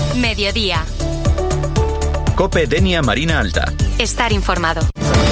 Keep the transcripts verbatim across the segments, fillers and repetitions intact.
Mediodía. COPE Denia Marina Alta. Estar informado.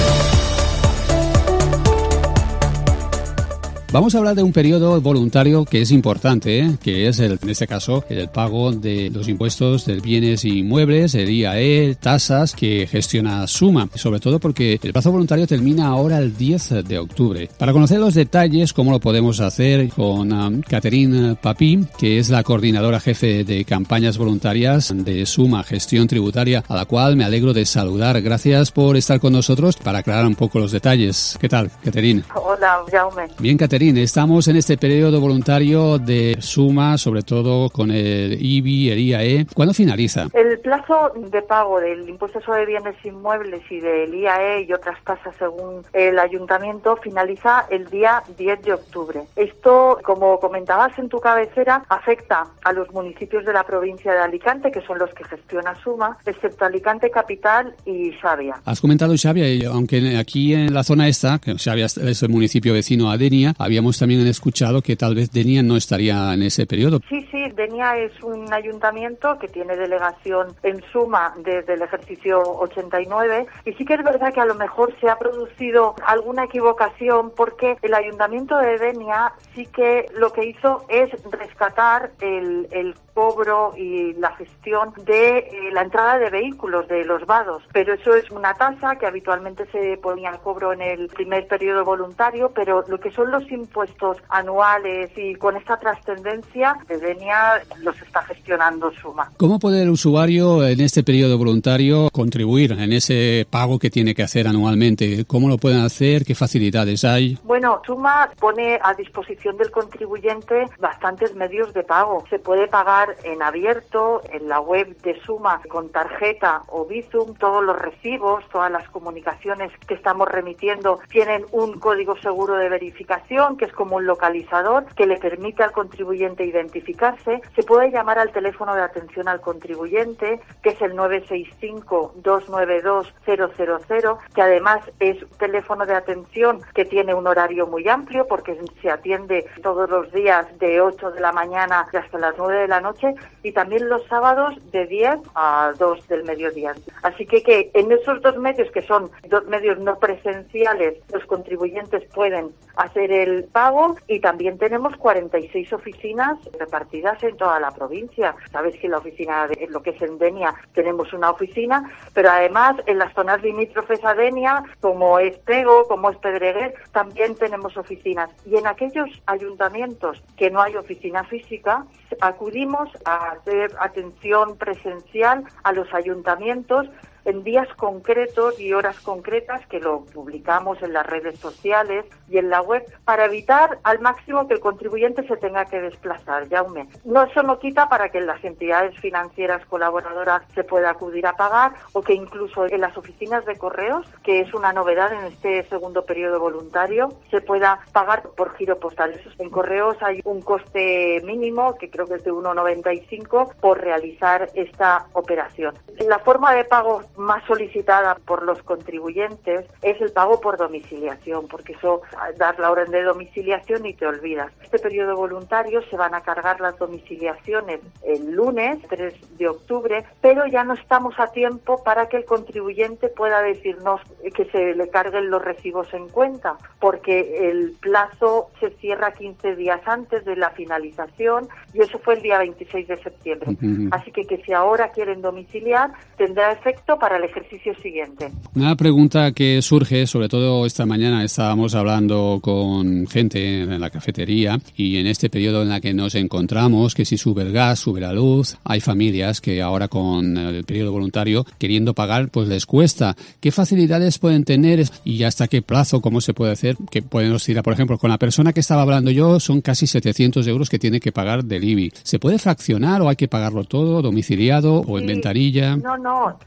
Vamos a hablar de un periodo voluntario que es importante, ¿eh? que es, el, en este caso, el pago de los impuestos de bienes e inmuebles, el I A E, tasas que gestiona Suma, sobre todo porque el plazo voluntario termina ahora el diez de octubre. Para conocer los detalles, cómo lo podemos hacer con um, Catherine Papí, que es la coordinadora jefe de campañas voluntarias de Suma Gestión Tributaria, a la cual me alegro de saludar. Gracias por estar con nosotros para aclarar un poco los detalles. ¿Qué tal, Catherine? Hola, Jaume. Bien, Catherine. Estamos en este periodo voluntario de Suma, sobre todo con el I B I, el I A E. ¿Cuándo finaliza? El plazo de pago del impuesto sobre bienes inmuebles y del I A E y otras tasas según el ayuntamiento finaliza el día diez de octubre. Esto, como comentabas en tu cabecera, afecta a los municipios de la provincia de Alicante, que son los que gestiona Suma, excepto Alicante Capital y Xàbia. Has comentado Xàbia, y aunque aquí en la zona esta, que Xàbia es el municipio vecino a Denia, habíamos también escuchado que tal vez Denia no estaría en ese periodo. Sí, sí, Denia es un ayuntamiento que tiene delegación en Suma desde el ejercicio ochenta y nueve y sí que es verdad que a lo mejor se ha producido alguna equivocación porque el ayuntamiento de Denia sí que lo que hizo es rescatar el, el cobro y la gestión de eh, la entrada de vehículos de los vados, pero eso es una tasa que habitualmente se ponía al cobro en el primer periodo voluntario, pero lo que son los impuestos anuales y con esta trascendencia de Denia los está gestionando Suma. ¿Cómo puede el usuario en este periodo voluntario contribuir en ese pago que tiene que hacer anualmente? ¿Cómo lo pueden hacer? ¿Qué facilidades hay? Bueno, Suma pone a disposición del contribuyente bastantes medios de pago. Se puede pagar en abierto, en la web de Suma, con tarjeta o Bizum. Todos los recibos, todas las comunicaciones que estamos remitiendo tienen un código seguro de verificación, que es como un localizador que le permite al contribuyente identificarse. Se puede llamar al teléfono de atención al contribuyente, que es el nueve seis cinco, dos nueve dos, cero cero cero, que además es un teléfono de atención que tiene un horario muy amplio porque se atiende todos los días de ocho de la mañana hasta las nueve de la noche y también los sábados de diez a dos del mediodía. Así que, que en esos dos medios, que son dos medios no presenciales, los contribuyentes pueden hacer el pago y también tenemos cuarenta y seis oficinas repartidas en toda la provincia. Sabes que en la oficina de en lo que es en Denia tenemos una oficina, pero además en las zonas limítrofes a Denia, como es Pego, como es Pedreguer, también tenemos oficinas. Y en aquellos ayuntamientos que no hay oficina física, acudimos a hacer atención presencial a los ayuntamientos en días concretos y horas concretas que lo publicamos en las redes sociales y en la web para evitar al máximo que el contribuyente se tenga que desplazar. Jaume, no, eso no quita para que en las entidades financieras colaboradoras se pueda acudir a pagar o que incluso en las oficinas de correos, que es una novedad en este segundo periodo voluntario, se pueda pagar por giro postal. Eso, en correos hay un coste mínimo que creo que es de uno noventa y cinco por realizar esta operación. La forma de pago más solicitada por los contribuyentes es el pago por domiciliación, porque eso, dar la orden de domiciliación y te olvidas. Este periodo voluntario se van a cargar las domiciliaciones el lunes tres de octubre, pero ya no estamos a tiempo para que el contribuyente pueda decirnos que se le carguen los recibos en cuenta, porque el plazo se cierra quince días antes de la finalización y eso fue el día veintiséis de septiembre. Uh-huh. Así que que si ahora quieren domiciliar, tendrá efecto para el ejercicio siguiente. Una pregunta que surge, sobre todo esta mañana estábamos hablando con gente en la cafetería y en este periodo en el que nos encontramos, que si sube el gas, sube la luz, hay familias que ahora con el periodo voluntario queriendo pagar pues les cuesta. ¿Qué facilidades pueden tener y hasta qué plazo, cómo se puede hacer? Que pueden oscilar, por ejemplo, con la persona que estaba hablando yo son casi setecientos euros que tiene que pagar del I B I. ¿Se puede fraccionar o hay que pagarlo todo, domiciliado o sí, en ventanilla? No, no, por ley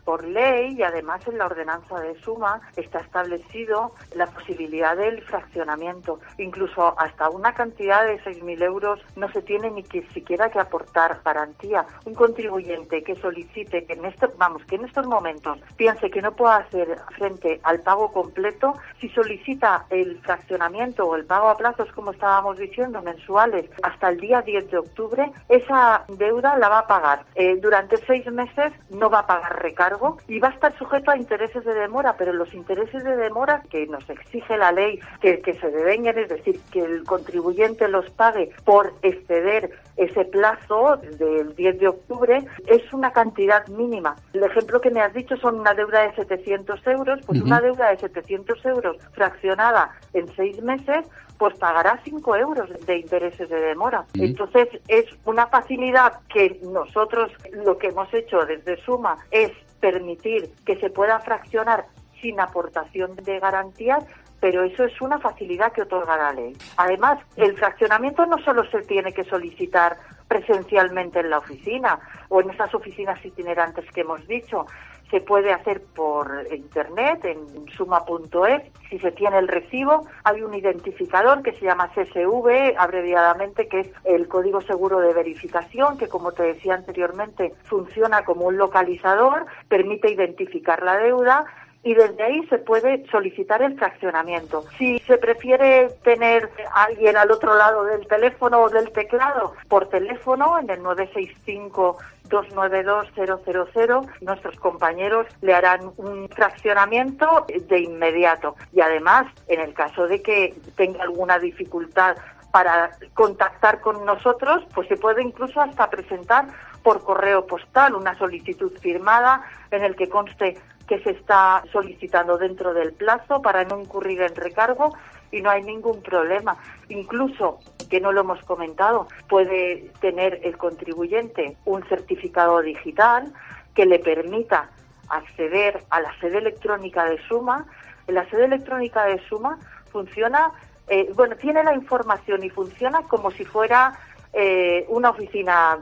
ley y además en la ordenanza de suma está establecido la posibilidad del fraccionamiento. Incluso hasta una cantidad de seis mil euros no se tiene ni que siquiera que aportar garantía. Un contribuyente que solicite que en estos, vamos, que en estos momentos piense que no pueda hacer frente al pago completo, si solicita el fraccionamiento o el pago a plazos, como estábamos diciendo, mensuales, hasta el día diez de octubre, esa deuda la va a pagar. Eh, durante seis meses no va a pagar recargo y va a estar sujeto a intereses de demora, pero los intereses de demora que nos exige la ley que, que se devenguen, es decir, que el contribuyente los pague por exceder ese plazo del diez de octubre, es una cantidad mínima. El ejemplo que me has dicho son una deuda de setecientos euros, pues uh-huh. una deuda de setecientos euros fraccionada en seis meses, pues pagará cinco euros de intereses de demora. Uh-huh. Entonces, es una facilidad que nosotros lo que hemos hecho desde Suma es permitir que se pueda fraccionar sin aportación de garantías, pero eso es una facilidad que otorga la ley. Además, el fraccionamiento no solo se tiene que solicitar presencialmente en la oficina o en esas oficinas itinerantes que hemos dicho, se puede hacer por internet en suma punto es. Si se tiene el recibo, hay un identificador que se llama C S V, abreviadamente, que es el Código Seguro de Verificación, que, como te decía anteriormente, funciona como un localizador, permite identificar la deuda, y desde ahí se puede solicitar el fraccionamiento. Si se prefiere tener a alguien al otro lado del teléfono o del teclado, por teléfono en el nueve seis cinco, dos nueve dos, cero cero cero, nuestros compañeros le harán un fraccionamiento de inmediato. Y además, en el caso de que tenga alguna dificultad para contactar con nosotros, pues se puede incluso hasta presentar por correo postal una solicitud firmada en el que conste que se está solicitando dentro del plazo para no incurrir en recargo y no hay ningún problema. Incluso, que no lo hemos comentado, puede tener el contribuyente un certificado digital que le permita acceder a la sede electrónica de Suma. La sede electrónica de Suma funciona, eh, bueno, tiene la información y funciona como si fuera eh, una oficina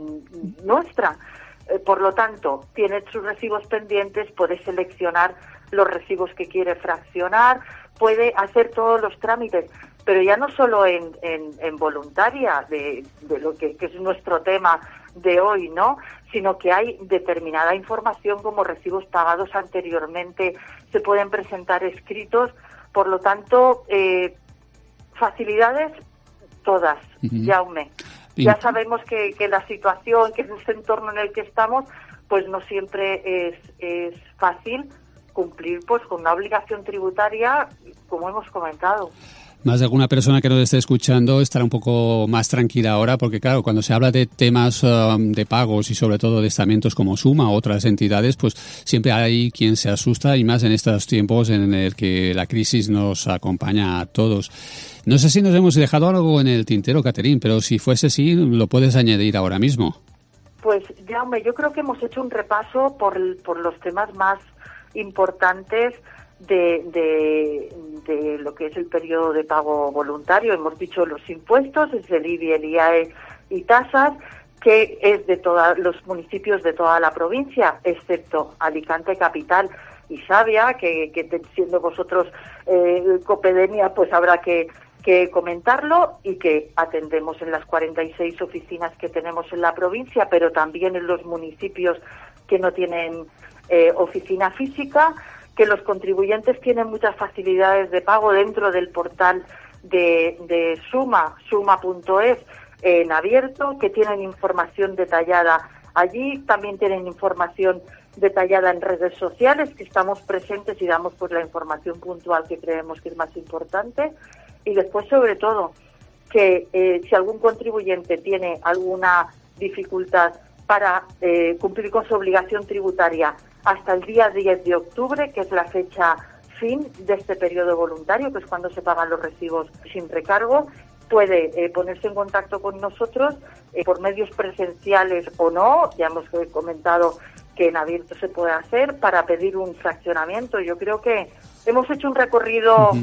mm, nuestra. Eh, por lo tanto, tiene sus recibos pendientes, puede seleccionar los recibos que quiere fraccionar, puede hacer todos los trámites, pero ya no solo en, en, en voluntaria, de, de lo que, que es nuestro tema de hoy, ¿no? Sino que hay determinada información como recibos pagados anteriormente, se pueden presentar escritos, por lo tanto, eh, facilidades todas, uh-huh. Jaume. Ya sabemos que, que la situación, que es ese entorno en el que estamos, pues no siempre es, es fácil cumplir pues con una obligación tributaria, como hemos comentado. Más de alguna persona que nos esté escuchando estará un poco más tranquila ahora, porque claro, cuando se habla de temas um, de pagos y sobre todo de estamentos como Suma o otras entidades, pues siempre hay quien se asusta, y más en estos tiempos en el que la crisis nos acompaña a todos. No sé si nos hemos dejado algo en el tintero, Catherine, pero si fuese así, lo puedes añadir ahora mismo. Pues, Jaume, yo creo que hemos hecho un repaso por, por los temas más importantes de, de, de lo que es el periodo de pago voluntario. Hemos dicho los impuestos, es el I B I, el I A E y tasas, que es de todos los municipios de toda la provincia, excepto Alicante Capital y Savia, que, que siendo vosotros eh, Copedenia, pues habrá que que comentarlo, y que atendemos en las cuarenta y seis oficinas que tenemos en la provincia, pero también en los municipios que no tienen eh, oficina física, que los contribuyentes tienen muchas facilidades de pago dentro del portal de, de Suma, suma punto es, en abierto, que tienen información detallada allí, también tienen información detallada en redes sociales, que estamos presentes y damos pues la información puntual que creemos que es más importante. Y después, sobre todo, que eh, si algún contribuyente tiene alguna dificultad para eh, cumplir con su obligación tributaria hasta el día diez de octubre, que es la fecha fin de este periodo voluntario, que es cuando se pagan los recibos sin recargo, puede eh, ponerse en contacto con nosotros eh, por medios presenciales o no. Ya hemos comentado que en abierto se puede hacer para pedir un fraccionamiento. Yo creo que hemos hecho un recorrido uh-huh.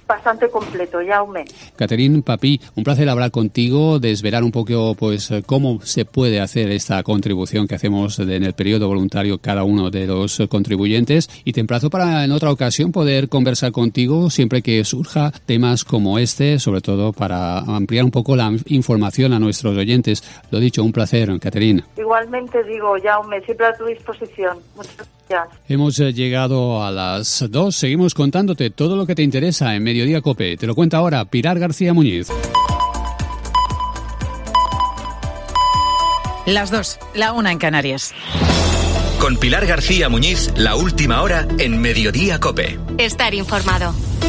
bastante completo, Jaume. Catherine Papí, un placer hablar contigo, desvelar un poco pues cómo se puede hacer esta contribución que hacemos en el periodo voluntario cada uno de los contribuyentes, y te emplazo para en otra ocasión poder conversar contigo siempre que surja temas como este, sobre todo para ampliar un poco la información a nuestros oyentes. Lo dicho, un placer, Catherine. Igualmente digo, Jaume, siempre a tu disposición. Muchas gracias. Hemos llegado a las dos, seguimos contándote todo lo que te interesa en Mediodía COPE. Te lo cuenta ahora Pilar García Muñiz. Las dos, la una en Canarias. Con Pilar García Muñiz, la última hora en Mediodía COPE. Estar informado.